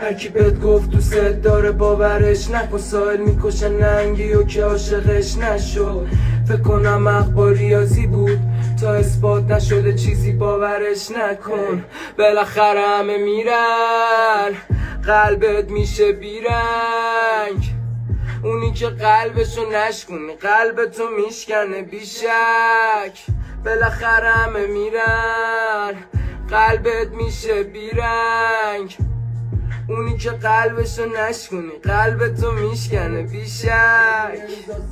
هرکی بهت گفت دوست داره باورش نکن، سائل میکشن ننگی و که عاشقش نشد. فکر کنم اخبار ریاضی بود تا اثبات نشده چیزی باورش نکن. بالاخره همه میرن قلبت میشه بیرنگ، اونی که قلبشو نشکنی قلبتو میشکنه بیشک. بالاخره همه میرن قلبت میشه بیرنگ، اونی که قلبشو نشکنی قلبتو میشکنه بیشک.